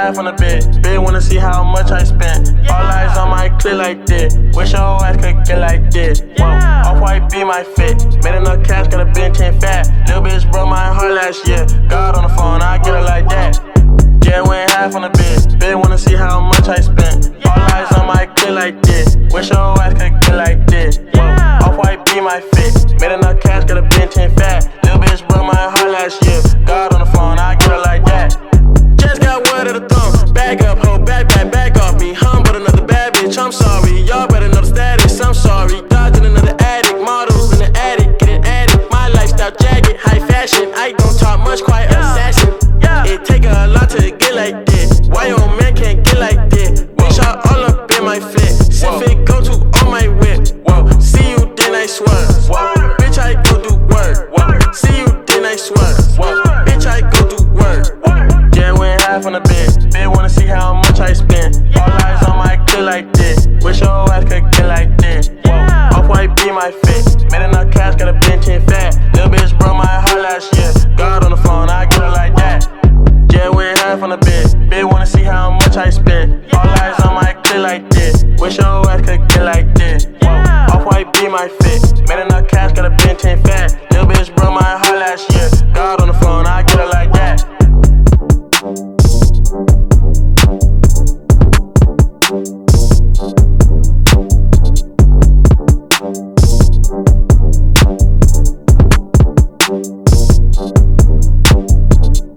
half on the bed. Bitch wanna see how much I spent. All eyes on my clip like this. Wish your ass could get like this. Whoa, Off-White be my fit. Made enough cash, got a Ben 10 fat. Little bitch broke my heart last year. God on the phone, I get her like that. Yeah, went half on the bed. Bitch wanna see how much I spent. All eyes on my clip like this. Wish your ass could get like this. Whoa, Off-White be my fit. Made enough cash, got a Ben 10 fat. Little bitch broke my heart last year. God on the phone, I get her like that. Just got word of the thumb. Back up, ho, back off me. Humble another bad bitch, I'm sorry. Y'all better know the status, I'm sorry. Dodging another addict, models in the attic, getting addict. My lifestyle jacket, high fashion. I don't talk much, quiet assassin. It take a lot to get like this. Why your man can't get like this? We shot all up in my flip. Sip it, go to on my whip. Whoa, see you, then I swear. Whoa, bitch, I go do work. Whoa, see you, then I swear. Whoa, bitch, I go do work. Yeah, went half on the bed. Bitch wanna see how much I spent. All eyes on my clip like this. Wish your ass could get like this. Whoa, Off-White be my fit. Made enough cash, got a Ben 10 fat. Little bitch broke my heart last year. God on the phone, I get her like that. Yeah, went half on the bed. Bitch wanna see how much I spent. All eyes on my clip like this. Wish your ass could get like this. Whoa, Off-White be my fit.